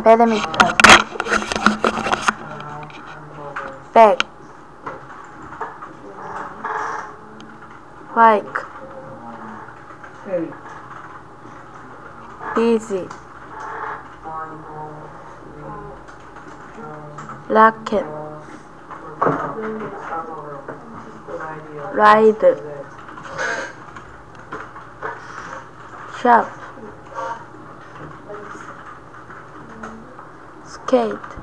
badminton, bag, bike, busy, racket, ride, shop, skate,